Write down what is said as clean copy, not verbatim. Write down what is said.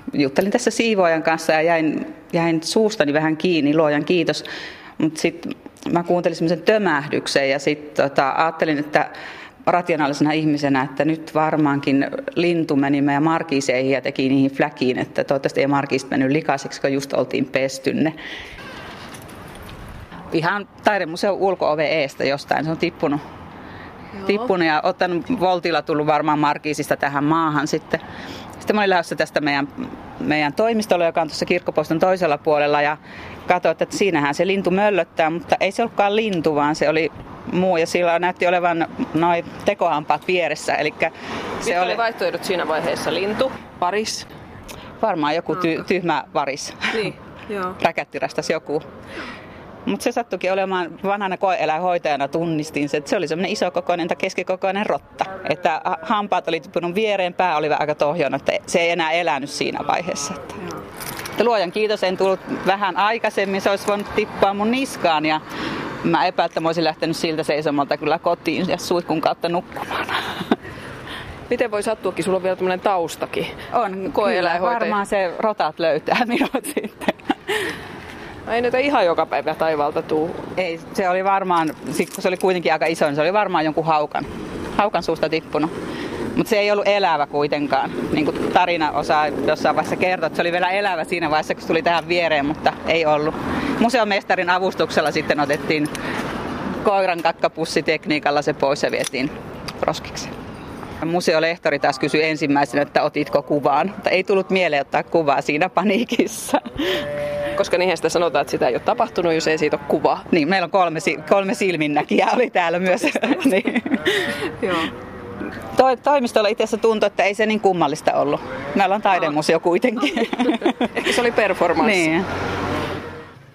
juttelin tässä siivoojan kanssa ja jäin suustani vähän kiinni, luojan kiitos. Mutta sitten mä kuuntelin semmoisen tömähdyksen ja sitten ajattelin, että rationaalisena ihmisenä, että nyt varmaankin lintu meni meidän markiiseihin ja teki niihin fläkiin, että toivottavasti ei markiista mennyt likaisiksi, kun just oltiin pesty ne. Ihan taidemuseon ulko-ove eestä jostain, se on tippunut ja ottanut voltilla tullut varmaan markiisista tähän maahan sitten. Sitten mä olin lähdössä tästä meidän toimistolla, joka on tuossa kirkkopuiston toisella puolella ja katsoin, että siinähän se lintu möllöttää, mutta ei se ollutkaan lintu, vaan se oli muu ja sillä näytti olevan noin tekohampaat vieressä. Mitkä oli vaihtoehdot siinä vaiheessa? Lintu, varis? Varmaan joku tyhmä varis. Niin, joo. Räkättirästäs joku. Mutta se sattuikin olemaan vanhana koe-eläinhoitajana tunnistin se, että se oli semmoinen isokokoinen tai keskikokoinen rotta. Että hampaat oli tippunut viereen, pää oli aika tohjona, että se ei enää elänyt siinä vaiheessa. Että luojan kiitos, en tullut vähän aikaisemmin, se olisi voinut tippua mun niskaan ja mä epäilen, että mä olisin lähtenyt siltä seisomalta kyllä kotiin ja suihkun kautta nukkumaan. Miten voi sattuakin? Sulla on vielä tämmöinen taustakin. On, kyllä. Varmaan se rotat löytää minut sitten. Ei näitä ihan joka päivä taivaalta tuu. Ei, se oli varmaan, kun se oli kuitenkin aika iso, niin se oli varmaan jonkun haukan suusta tippunut. Mutta se ei ollut elävä kuitenkaan. Niin kuin tarina osaa jossain vaiheessa kertoa, että se oli vielä elävä siinä vaiheessa, kun se tuli tähän viereen, mutta ei ollut. Museomestarin avustuksella sitten otettiin koiran kakkapussitekniikalla se pois ja vietiin roskiksi. Museolehtori taas kysyi ensimmäisenä, että otitko kuvaan, mutta ei tullut mieleen ottaa kuvaa siinä paniikissa. Koska niinhän sitä sanotaan, että sitä ei ole tapahtunut, jos ei siitä ole kuvaa. Niin, meillä on kolme silminnäkijää oli täällä myös. Niin. Joo. Toimistolla itse asiassa tuntui, että ei se niin kummallista ollut. Meillä on taidemuseo kuitenkin. Ehkä se oli performanssi. Niin.